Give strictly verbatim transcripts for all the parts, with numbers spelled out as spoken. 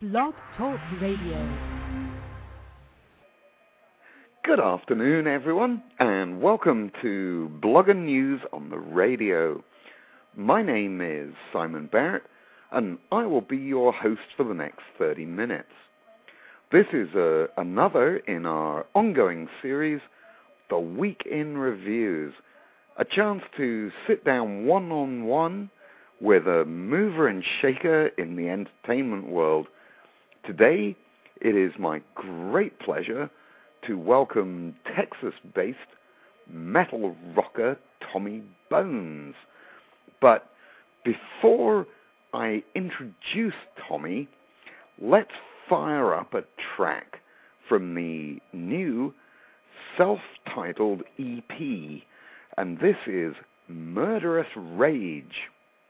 Blog Talk Radio. Good afternoon, everyone, and welcome to Blog and News on the Radio. My name is Simon Barrett, and I will be your host for the next thirty minutes. This is uh, another in our ongoing series, The Week in Reviews, a chance to sit down one-on-one with a mover and shaker in the entertainment world. Today, it is my great pleasure to welcome Texas-based metal rocker Tommy Bones. But before I introduce Tommy, let's fire up a track from the new self-titled E P, and this is Murderous Rage.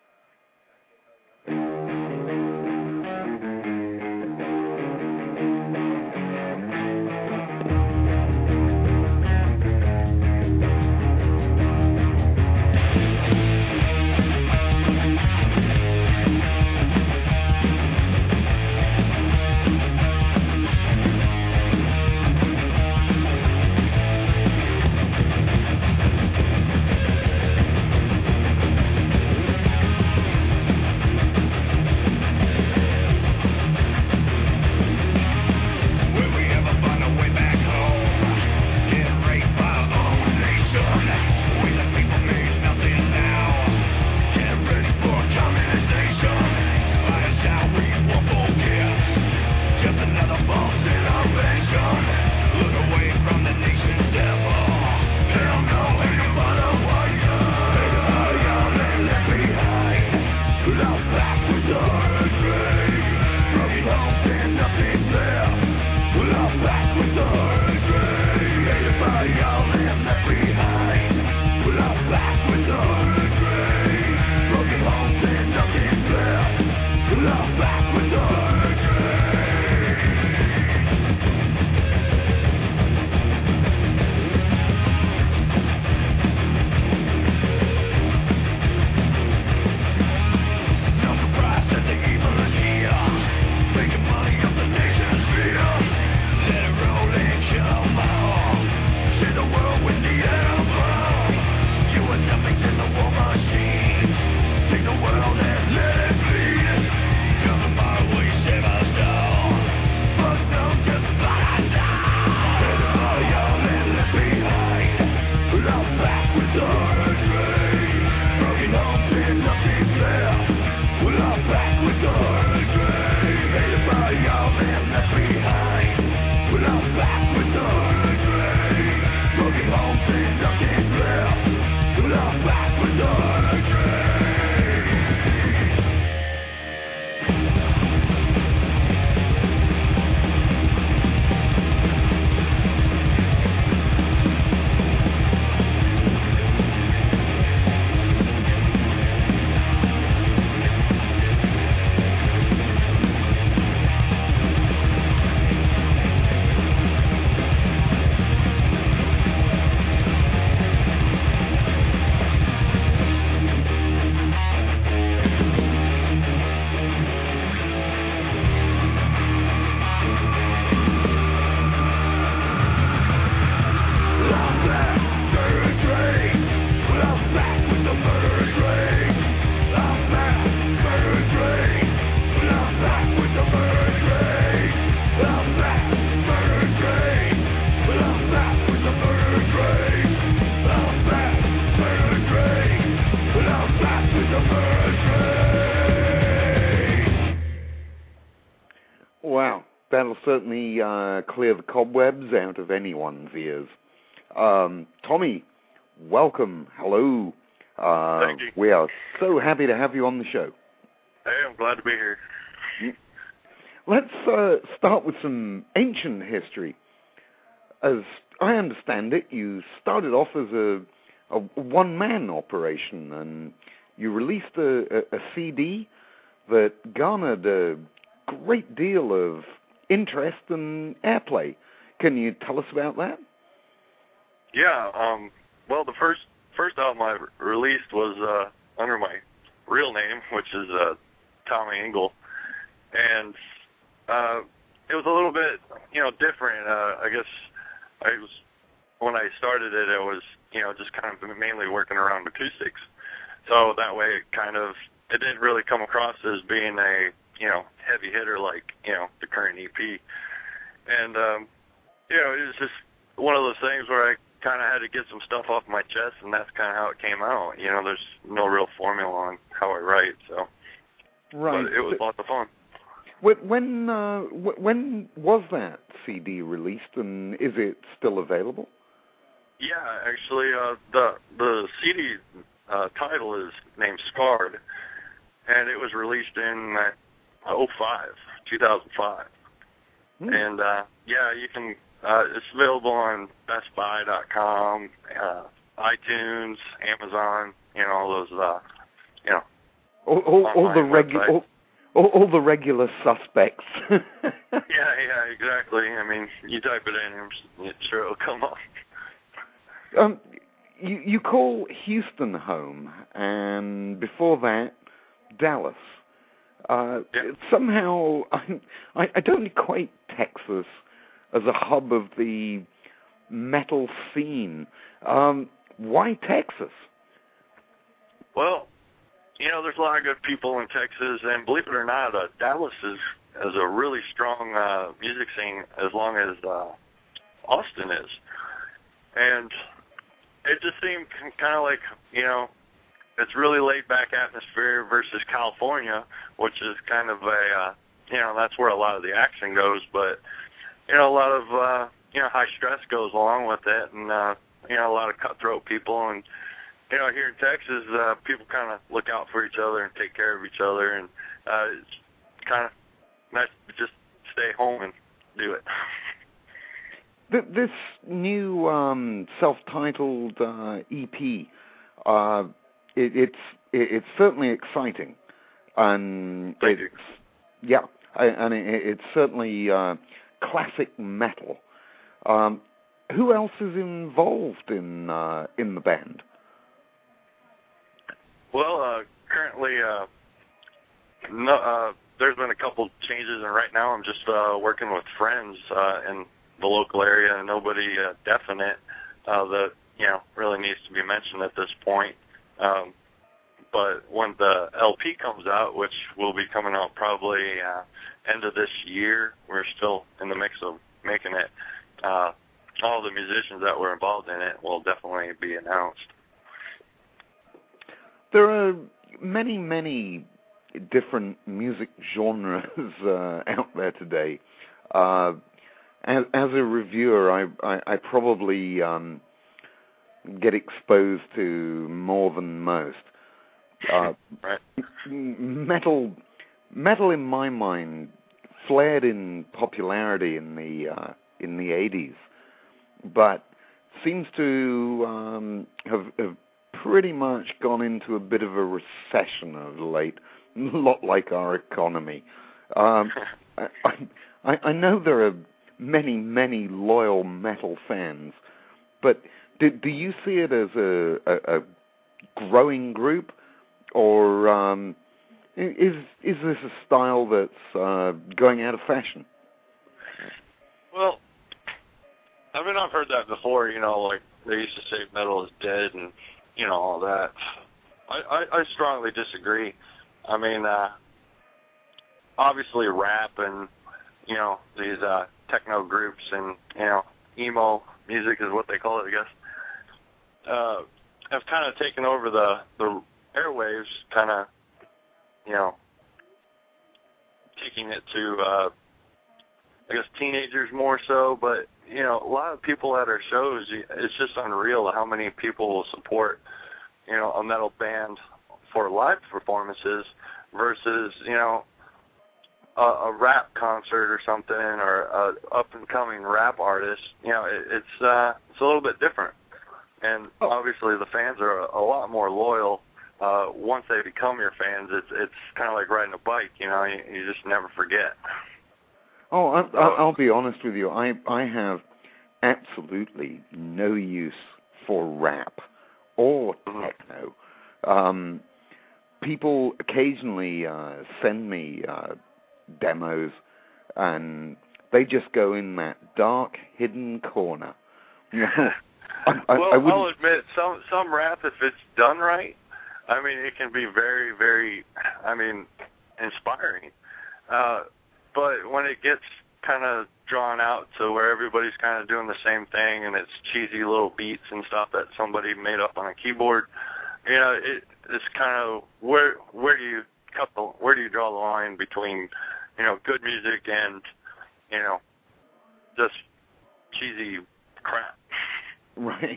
That'll certainly uh, clear the cobwebs out of anyone's ears. Um, Tommy, welcome. Hello. Uh, Thank you. We are so happy to have you on the show. Hey, I'm glad to be here. Let's uh, start with some ancient history. As I understand it, you started off as a, a one-man operation, and you released a, a, a C D that garnered a great deal of interest and airplay. Can you tell us about that? Yeah, um, well, the first first album I released was uh, under my real name, which is uh, Tommy Engel, and uh, it was a little bit, you know, different. Uh, I guess I was when I started it, it was, you know, just kind of mainly working around acoustics. So that way, it kind of it didn't really come across as being a, you know, heavy hitter like, you know, the current E P. And um, you know, it was just one of those things where I kind of had to get some stuff off my chest, and that's kind of how it came out. You know, there's no real formula on how I write, so. Right. But it was lots of fun. When uh, when was that C D released, and is it still available? Yeah, actually, uh, the the C D uh, title is named Scarred, and it was released in uh, oh five, two thousand five. Hmm. And uh, yeah, you can. Uh, it's available on Best Buy dot com, uh, iTunes, Amazon. You know, all those. Uh, you know, all, all, all the regular. All, all, all the regular suspects. yeah, yeah, exactly. I mean, you type it in, and it sure will come up. Um, you, you call Houston home, and before that, Dallas. Uh, yeah. Somehow, I, I don't equate Texas as a hub of the metal scene. Um, why Texas? Well, you know, there's a lot of good people in Texas, and believe it or not, uh, Dallas is, is a really strong uh, music scene as long as uh, Austin is. And it just seemed kind of like, you know, it's really laid-back atmosphere versus California, which is kind of a, uh, you know, that's where a lot of the action goes, but, you know, a lot of, uh, you know, high stress goes along with it, and, uh, you know, a lot of cutthroat people, and, you know, here in Texas, uh, people kind of look out for each other and take care of each other, and uh, it's kind of nice to just stay home and do it. This new um, self-titled uh, E P, uh, it, it's it, it's certainly exciting, and Thank it's you. yeah, and it, it's certainly uh, classic metal. Um, who else is involved in uh, in the band? Well, uh, currently, uh, no, uh, there's been a couple changes, and right now I'm just uh, working with friends uh, in the local area, and nobody uh, definite uh, that, you know, really needs to be mentioned at this point. Um, but when the L P comes out, which will be coming out probably uh, end of this year, we're still in the mix of making it. Uh, all the musicians that were involved in it will definitely be announced. There are many, many different music genres uh, out there today. Uh, as, as a reviewer, I, I, I probably um, get exposed to more than most. Uh, right. Metal, metal, in my mind, flared in popularity in the uh, in the eighties, but seems to um, have, have pretty much gone into a bit of a recession of late, a lot like our economy. Um, I, I, I know there are many, many loyal metal fans, but do, do you see it as a, a, a growing group, or um, is is this a style that's uh, going out of fashion? Well, I mean, I've heard that before, you know, like they used to say metal is dead and, you know, all that. I, I, I strongly disagree. I mean, uh, obviously rap and, you know, these uh, techno groups and, you know, emo music is what they call it, I guess, uh, have kind of taken over the, the airwaves, kind of, you know, taking it to, uh, I guess, teenagers more so, but, you know, a lot of people at our shows, it's just unreal how many people will support, you know, a metal band for live performances versus, you know, a, a rap concert or something, or a up-and-coming rap artist. You know, it, it's uh, it's a little bit different. And oh. obviously the fans are a, a lot more loyal. Uh, once they become your fans, it's it's kind of like riding a bike, you know, you, you just never forget. Oh, I, I, I'll be honest with you. I I have absolutely no use for rap or techno. Um, people occasionally uh, send me uh, demos, and they just go in that dark, hidden corner. You know, I, I, well, I wouldn't... I'll admit, some some rap, if it's done right, I mean, it can be very, very, I mean, inspiring. Uh, but when it gets kind of drawn out to where everybody's kind of doing the same thing and it's cheesy little beats and stuff that somebody made up on a keyboard, you know, it, it's kind of where where do you cut the where do you draw the line between, you know, good music and, you know, just cheesy crap. Right.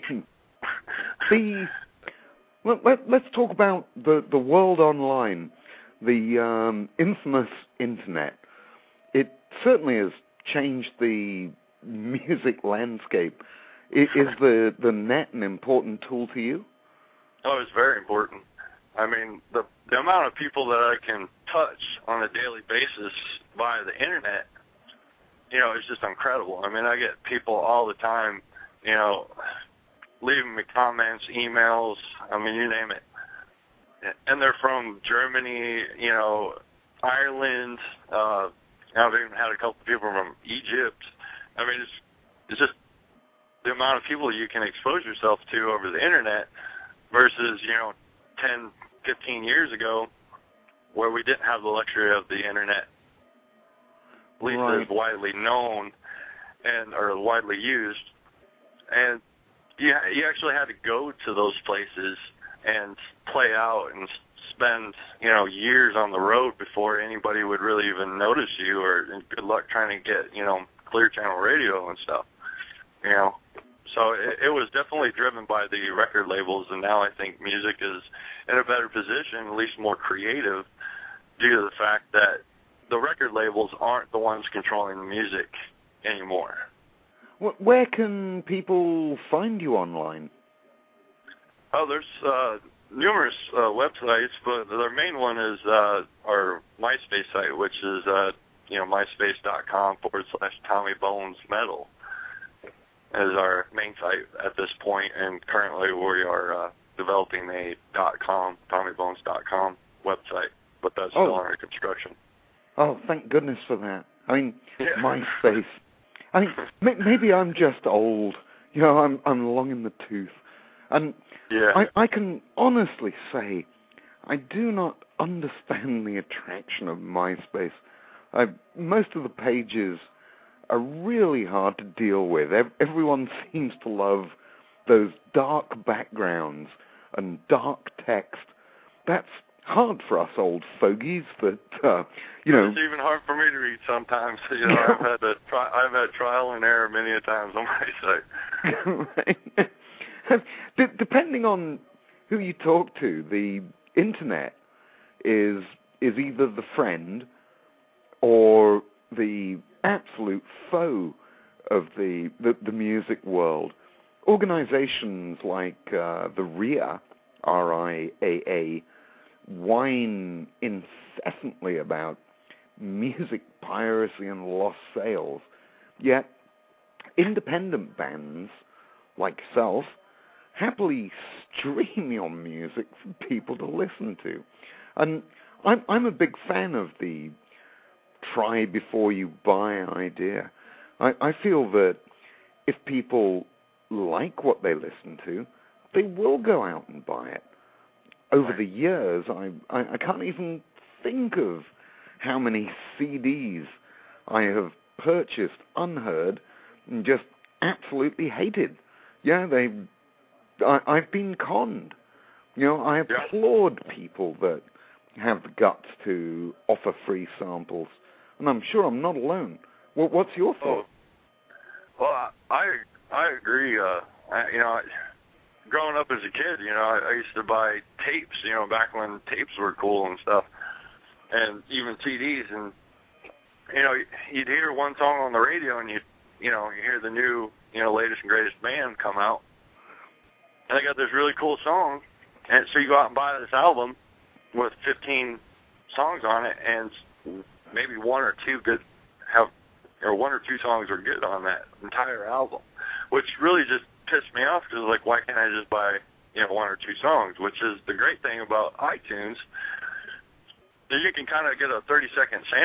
The well, let, let's talk about the the world online, the um, infamous internet. It certainly has changed the music landscape. Is, is the the net an important tool to you? Oh, it's very important. I mean, the the amount of people that I can touch on a daily basis via the internet, you know, it's just incredible. I mean, I get people all the time, you know, leaving me comments, emails, I mean, you name it. And they're from Germany, you know, Ireland. Uh, I've even had a couple of people from Egypt. I mean, it's it's just the amount of people you can expose yourself to over the internet versus, you know, ten, fifteen years ago where we didn't have the luxury of the internet, at least right. as widely known and or widely used. And you, you actually had to go to those places and play out and spend, you know, years on the road before anybody would really even notice you, or good luck trying to get, you know, Clear Channel radio and stuff, you know. So it, it was definitely driven by the record labels, and now I think music is in a better position, at least more creative, due to the fact that the record labels aren't the ones controlling the music anymore. Where can people find you online? Oh, there's uh, numerous uh, websites, but their main one is uh, our MySpace site, which is uh, you know myspace.com forward slash Tommy Bones Metal is our main site at this point, and currently we are uh, developing a .com, tommybones dot com website, but that's oh. still under construction. Oh, thank goodness for that. I mean, yeah. MySpace. I mean, maybe I'm just old. You know, I'm I'm long in the tooth, and yeah. I, I can honestly say I do not understand the attraction of MySpace. I, most of the pages are really hard to deal with. Everyone seems to love those dark backgrounds and dark text. That's hard for us old fogies that, uh, you know... It's even hard for me to read sometimes. You know, I've had to try, I've had trial and error many a times on my site. Right. D- depending on who you talk to, the internet is is either the friend or the absolute foe of the the, the music world. Organizations like uh, the R I A, R I A A, whine incessantly about music piracy and lost sales. Yet, independent bands like yourself happily stream your music for people to listen to. And I'm, I'm a big fan of the try before you buy idea. I, I feel that if people like what they listen to, they will go out and buy it. Over the years, I, I, I can't even think of how many C Ds I have purchased unheard and just absolutely hated. Yeah, they, I, I've been conned. You know, I applaud people that have the guts to offer free samples, and I'm sure I'm not alone. Well, what's your thought? Oh, well, I I agree. Uh, I, you know. I, Growing up as a kid, you know, I, I used to buy tapes, you know, back when tapes were cool and stuff, and even C Ds. And, you know, you'd hear one song on the radio and, you you know, you hear the new, you know, latest and greatest band come out. And they got this really cool song. And so you go out and buy this album with fifteen songs on it, and maybe one or two good have, or one or two songs are good on that entire album, which really just pissed me off because, like, why can't I just buy, you know, one or two songs? Which is the great thing about iTunes, that you can kind of get a thirty-second sample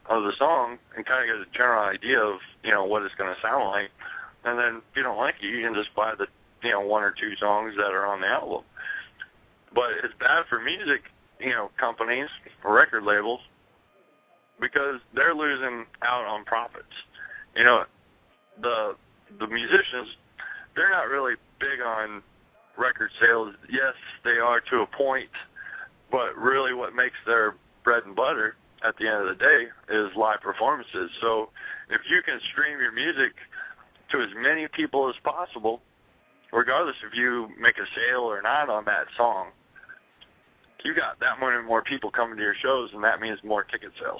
of the song and kind of get a general idea of, you know, what it's going to sound like. And then if you don't like it, you can just buy the, you know, one or two songs that are on the album. But it's bad for music, you know, companies or record labels because they're losing out on profits. You know, the the musicians, they're not really big on record sales. Yes, they are to a point, but really what makes their bread and butter at the end of the day is live performances. So if you can stream your music to as many people as possible, regardless if you make a sale or not on that song, you got that many more people coming to your shows, and that means more ticket sales.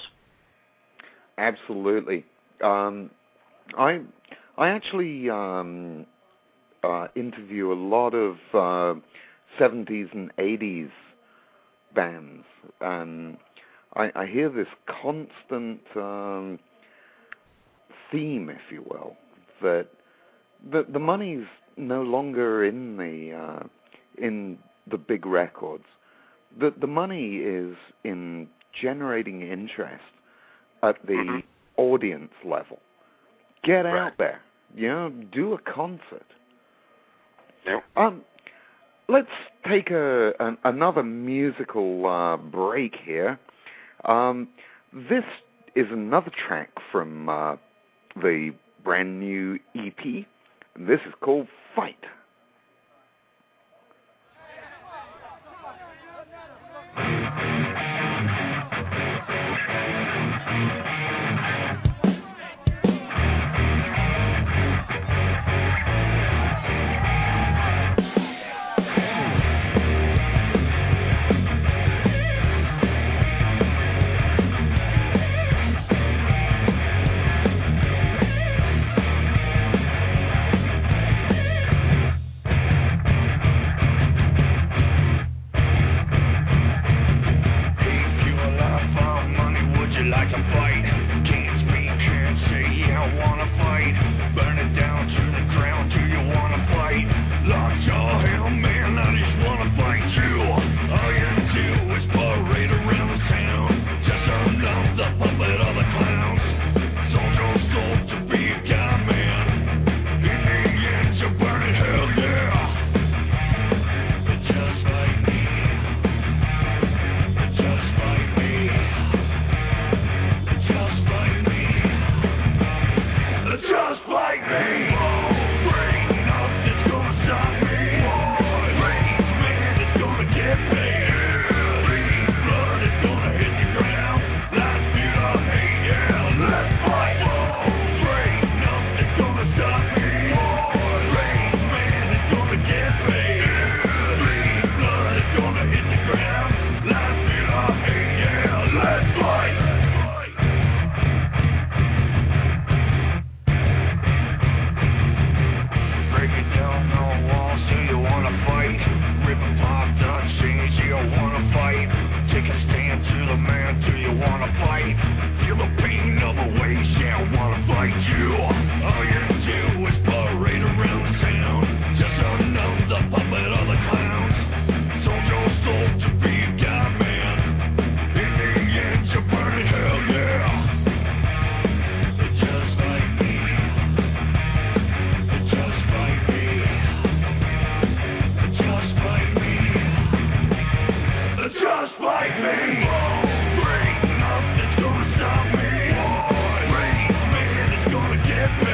Absolutely. Um, I I actually um, uh, interview a lot of uh, seventies and eighties bands, and I, I hear this constant um, theme, if you will, that the the money's no longer in the uh, in the big records. The the money is in generating interest at the mm-hmm. audience level. Get right. out there, you know, do a concert. Yep. Um, let's take a an, another musical uh, break here. Um, this is another track from uh, the brand new E P. This is called Fight. Get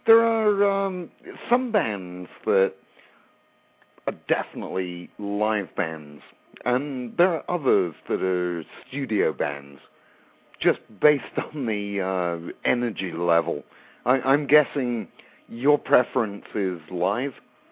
there are um, some bands that are definitely live bands, and there are others that are studio bands, just based on the uh, energy level. I, I'm guessing your preference is live?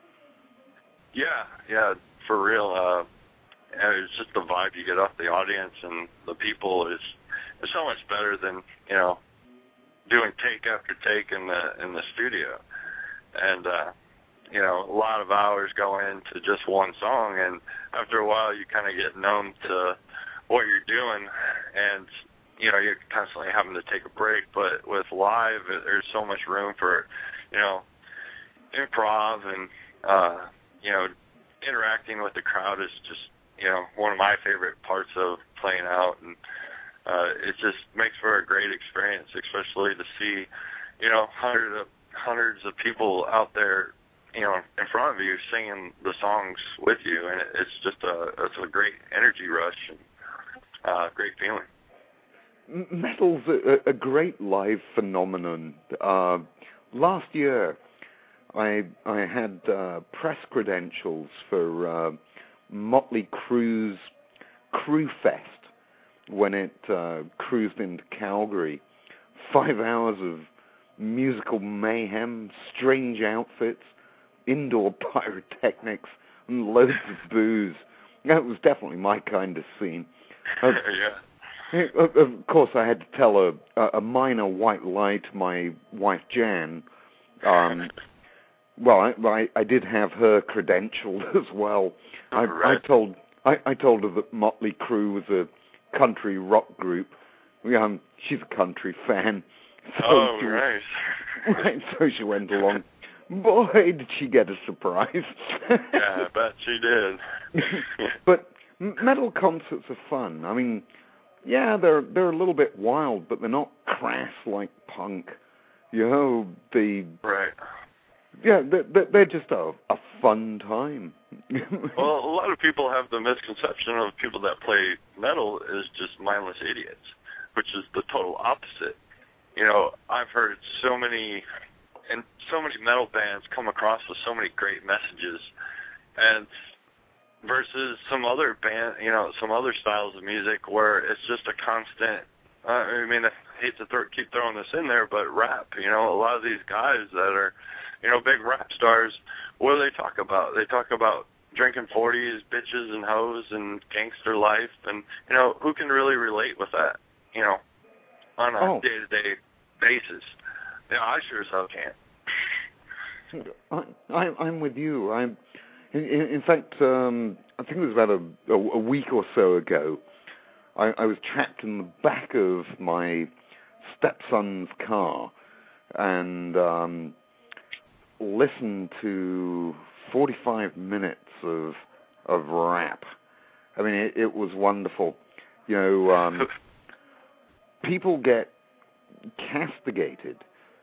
Yeah, yeah, for real. Uh, and it's just the vibe you get off the audience and the people is is so much better than, you know, doing take after take in the in the studio. And uh, you know, a lot of hours go into just one song, and after a while you kind of get numb to what you're doing, and you know, you're constantly having to take a break. But with live, there's so much room for, you know, improv and uh, you know, interacting with the crowd is just, you know, one of my favorite parts of playing out, and uh, it just makes for a great experience, especially to see, you know, hundreds of hundreds of people out there, you know, in front of you singing the songs with you, and it's just a it's a great energy rush and uh, great feeling. Metal's a, a great live phenomenon. Uh, last year, I I had uh, press credentials for uh, Motley Crue's Crue Fest when it uh, cruised into Calgary. Five hours of musical mayhem, strange outfits, indoor pyrotechnics, and loads of booze. That was definitely my kind of scene. Uh, yeah. Of, of course, I had to tell a, a minor white lie to my wife, Jan. Um, well, I, I, I did have her credentialed as well. I, right. I told I, I told her that Motley Crue was a country rock group. Um, she's a country fan. So oh, she, nice. Right, so she went along. Boy, did she get a surprise. Yeah, I bet she did. But metal concerts are fun. I mean, yeah, they're they're a little bit wild, but they're not crass like punk. You know, the right. Yeah, they're, they're just a, a fun time. Well, a lot of people have the misconception of people that play metal as just mindless idiots, which is the total opposite. You know, I've heard so many, and so many metal bands come across with so many great messages, and versus some other band, you know, some other styles of music where it's just a constant. Uh, I mean, I hate to th- keep throwing this in there, but rap. You know, a lot of these guys that are, you know, big rap stars, what do they talk about? They talk about drinking forties, bitches and hoes, and gangster life, and you know, who can really relate with that? You know, on a oh. day-to-day basis. Yeah, I sure as hell can't. I, I, I'm with you. I'm, in, in fact, um, I think it was about a, a, a week or so ago, I, I was trapped in the back of my stepson's car and um, listened to forty-five minutes of of rap. I mean, it, it was wonderful. You know, um, people get castigated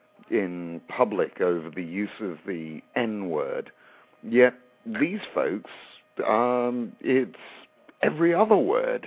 in public over the use of the N-word, yet these folks, um, it's every other word.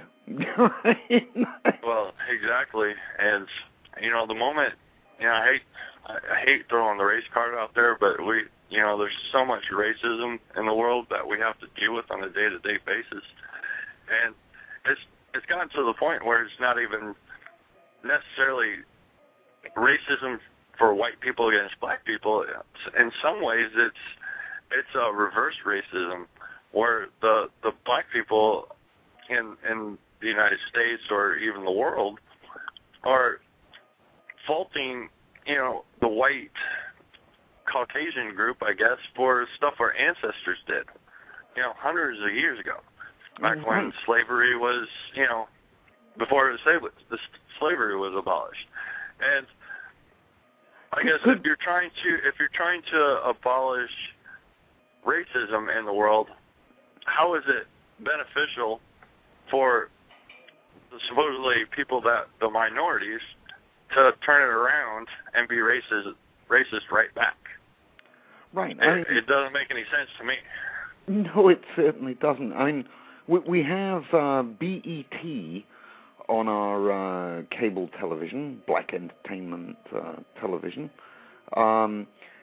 Well, exactly, and you know, the moment, you know, I hate, I hate throwing the race card out there, but we, you know, there's so much racism in the world that we have to deal with on a day-to-day basis, and it's it's gotten to the point where it's not even necessarily racism for white people against black people. In some ways, it's it's a reverse racism, where the the black people in in the United States or even the world are faulting, you know, the white Caucasian group, I guess, for stuff our ancestors did, you know, hundreds of years ago, back mm-hmm. when slavery was, you know, before the slavery, the slavery was abolished. And I guess if you're trying to if you're trying to abolish racism in the world, how is it beneficial for supposedly people that the minorities to turn it around and be racist racist right back? Right. It, I mean, it doesn't make any sense to me. No, it certainly doesn't. I mean, we, we have uh, B E T on our uh, cable television, black entertainment uh, television, um,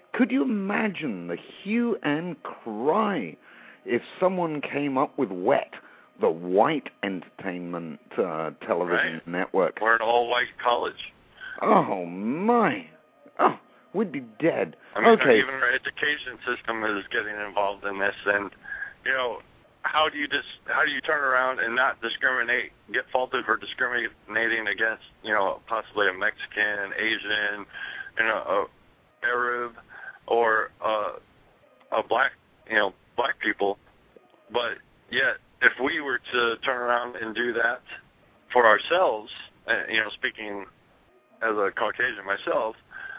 could you imagine the hue and cry if someone came up with WET, the White Entertainment uh, Television right. Network? We're an all-white college. Oh, my. Oh, we'd be dead. I mean, okay. Even our education system is getting involved in this, and, you know, how do you just how do you turn around and not discriminate, get faulted for discriminating against, you know, possibly a Mexican, Asian, you know, a Arab, or uh, a black, you know, black people, but yet if we were to turn around and do that for ourselves, uh, you know, speaking as a Caucasian myself,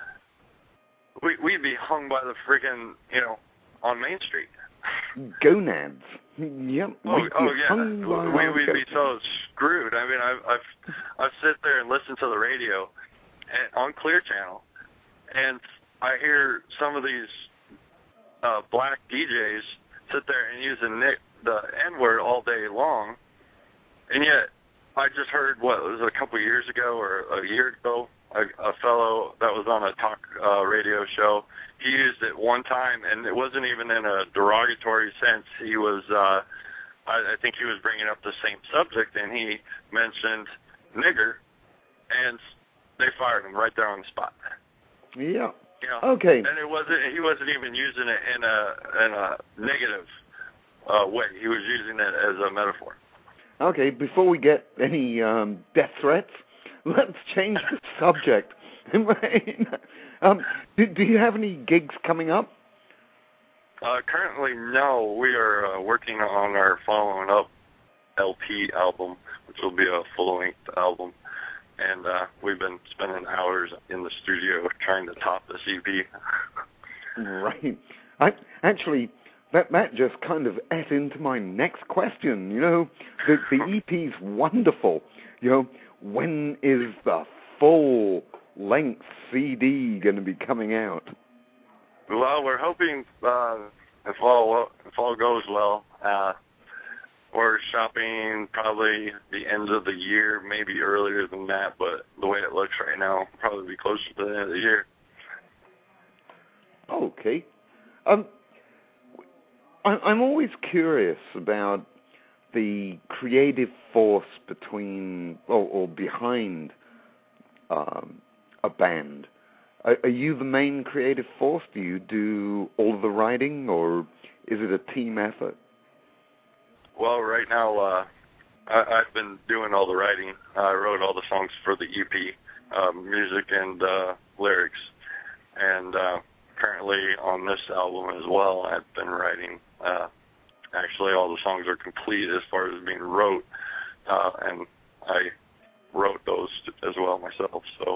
we, we'd be hung by the friggin', you know, on Main Street. Gonads. Yep. Oh, oh yeah. We, we'd be so screwed. I mean, I've, I've, I've sit there and listened to the radio and, on Clear Channel, and I hear some of these uh, black D Js sit there and use the, nick, the N-word all day long, and yet I just heard, what, it was a couple of years ago or a year ago, a, a fellow that was on a talk uh, radio show, he used it one time, and it wasn't even in a derogatory sense. He was, uh, I, I think he was bringing up the same subject, and he mentioned nigger, and they fired him right there on the spot. Yeah. You know, okay. And it wasn't. He wasn't even using it in a in a negative uh, way. He was using it as a metaphor. Okay. Before we get any um, death threats, let's change the subject. um, do, do you have any gigs coming up? Uh, currently, no. We are uh, working on our following up L P album, which will be a full-length album. And uh, we've been spending hours in the studio trying to top this E P. Right. I actually, that that just kind of ate into my next question. You know, the the E P's wonderful. You know, when is the full length C D going to be coming out? Well, we're hoping uh, if all if all goes well. Uh, We're shopping probably the end of the year, maybe earlier than that, but the way it looks right now, probably be closer to the end of the year. Okay. Um, I, I'm always curious about the creative force between or, or behind um, a band. Are, are you the main creative force? Do you do all of the writing, or is it a team effort? Well, right now, uh, I, I've been doing all the writing. I wrote all the songs for the E P, um, music and uh, lyrics. And uh, currently on this album as well, I've been writing. Uh, actually, all the songs are complete as far as being wrote, uh, and I wrote those as well myself. So,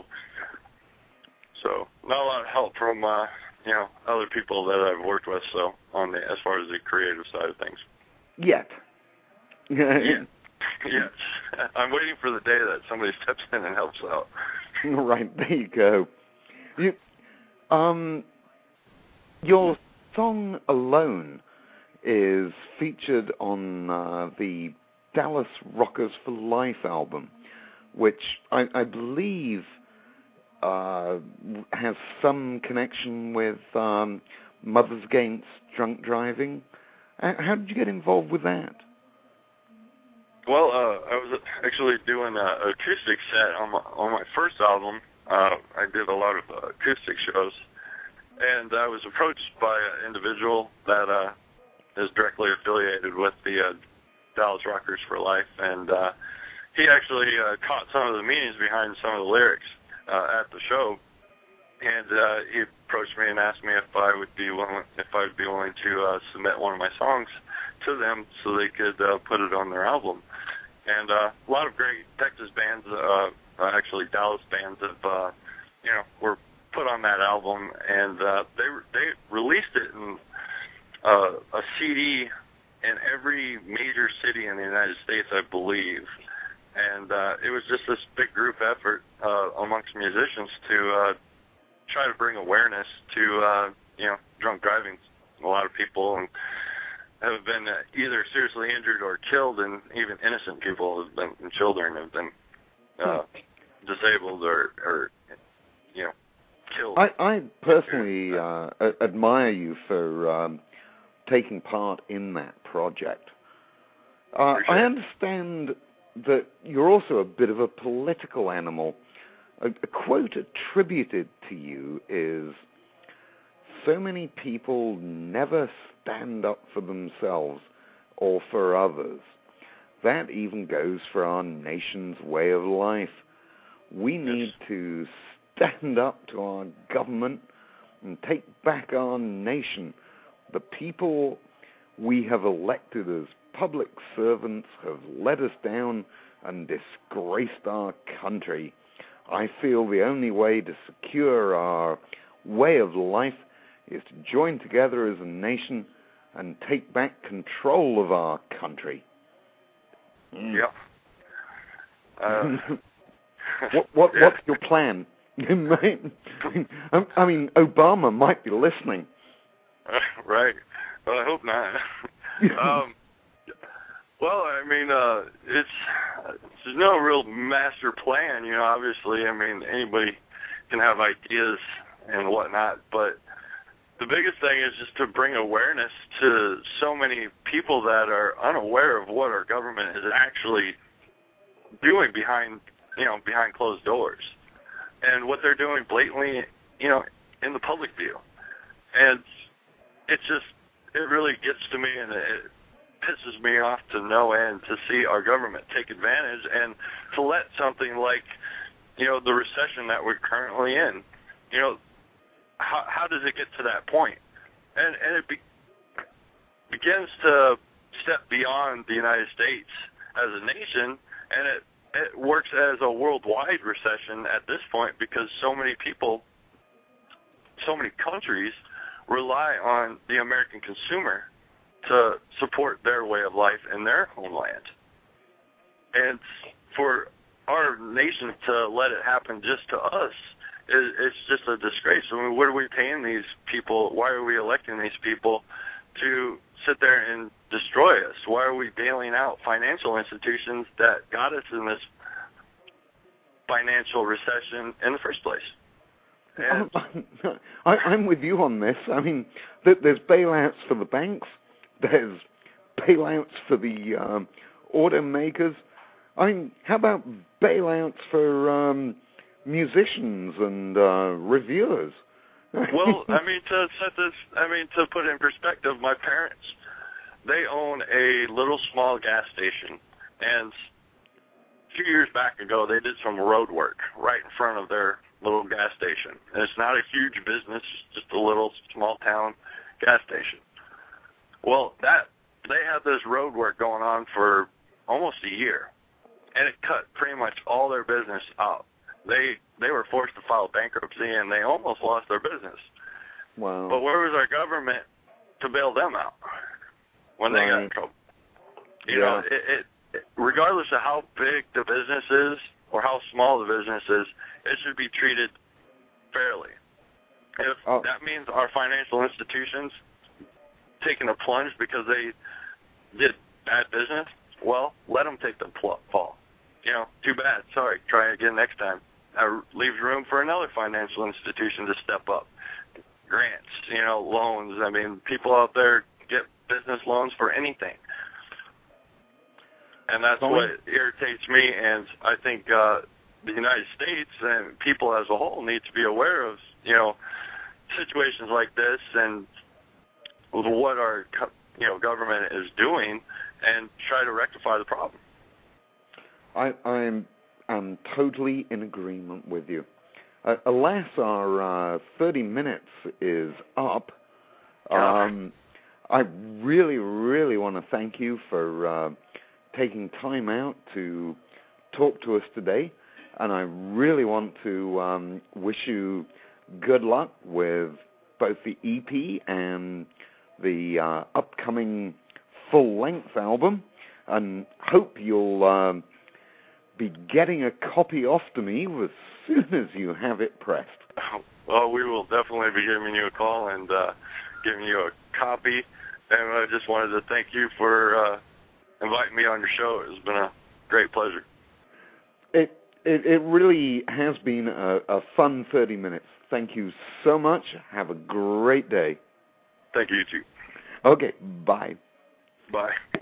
so not a lot of help from uh, you know other people that I've worked with. So on the as far as the creative side of things. Yet. Yeah. Yes. I'm waiting for the day that somebody steps in and helps out. Right, there you go. You, um, your song Alone is featured on uh, the Dallas Rockers for Life album, which I, I believe uh, has some connection with um, Mothers Against Drunk Driving. How did you get involved with that? Well, uh, I was actually doing an acoustic set on my, on my first album. Uh, I did a lot of uh, acoustic shows, and I was approached by an individual that uh, is directly affiliated with the uh, Dallas Rockers for Life, and uh, he actually uh, caught some of the meanings behind some of the lyrics uh, at the show, and uh, he approached me and asked me if I would be willing, if I would be willing to uh, submit one of my songs to them so they could uh, put it on their album. And uh, a lot of great Texas bands, uh, actually Dallas bands, have uh, you know were put on that album, and uh, they they released it in uh, a C D in every major city in the United States, I believe. And uh, it was just this big group effort uh, amongst musicians to uh, try to bring awareness to uh, you know drunk driving. A lot of people and have been uh, either seriously injured or killed, and even innocent people have been, and children have been uh, disabled or, or, you know, killed. I, I personally uh, admire you for um, taking part in that project. Uh, I understand that you're also a bit of a political animal. A, a quote attributed to you is, "So many people never stand up for themselves or for others. That even goes for our nation's way of life. We need yes. to stand up to our government and take back our nation. The people we have elected as public servants have let us down and disgraced our country. I feel the only way to secure our way of life is to join together as a nation and take back control of our country." Mm. Yeah. Uh, what, what, yeah. What's your plan? I mean, Obama might be listening. Uh, right. Well, I hope not. um, well, I mean, uh, it's there's no real master plan, you know. Obviously, I mean, anybody can have ideas and whatnot, but the biggest thing is just to bring awareness to so many people that are unaware of what our government is actually doing behind, you know, behind closed doors, and what they're doing blatantly, you know, in the public view. And it's just, it really gets to me, and it pisses me off to no end to see our government take advantage and to let something like, you know, the recession that we're currently in, you know, How, how does it get to that point? And, and it be, begins to step beyond the United States as a nation, and it, it works as a worldwide recession at this point because so many people, so many countries rely on the American consumer to support their way of life in their homeland. And for our nation to let it happen just to us, it's just a disgrace. I mean, what are we paying these people? Why are we electing these people to sit there and destroy us? Why are we bailing out financial institutions that got us in this financial recession in the first place? And I, I'm with you on this. I mean, there's bailouts for the banks. There's bailouts for the um, automakers. I mean, how about bailouts for um, musicians and uh, reviewers? Well, I mean, to set this, I mean, to put it in perspective, my parents, they own a little small gas station, and a few years back ago, they did some road work right in front of their little gas station. And it's not a huge business, it's just a little small town gas station. Well, that they had this road work going on for almost a year, and it cut pretty much all their business out. They they were forced to file bankruptcy, and they almost lost their business. Wow. But where was our government to bail them out when right. they got in trouble? You yeah. know, it, it, it, regardless of how big the business is or how small the business is, it should be treated fairly. If oh. that means our financial institutions taking a plunge because they did bad business, well, let them take the pl- fall. You know, too bad. Sorry. Try again next time. Uh, leaves room for another financial institution to step up. Grants, you know, loans. I mean, people out there get business loans for anything. And that's Sorry. what irritates me, and I think uh, the United States and people as a whole need to be aware of, you know, situations like this and what our, you know, government is doing and try to rectify the problem. I, I'm I'm totally in agreement with you. Uh, alas, our uh, thirty minutes is up. Um, I really, really want to thank you for uh, taking time out to talk to us today, and I really want to um, wish you good luck with both the E P and the uh, upcoming full-length album, and hope you'll uh, be getting a copy off to me as soon as you have it pressed. Well, we will definitely be giving you a call and uh, giving you a copy, and I just wanted to thank you for uh, inviting me on your show. It's been a great pleasure. It it, it really has been a, a fun thirty minutes. Thank you so much. Have a great day. Thank you, you too. Okay, bye. Bye.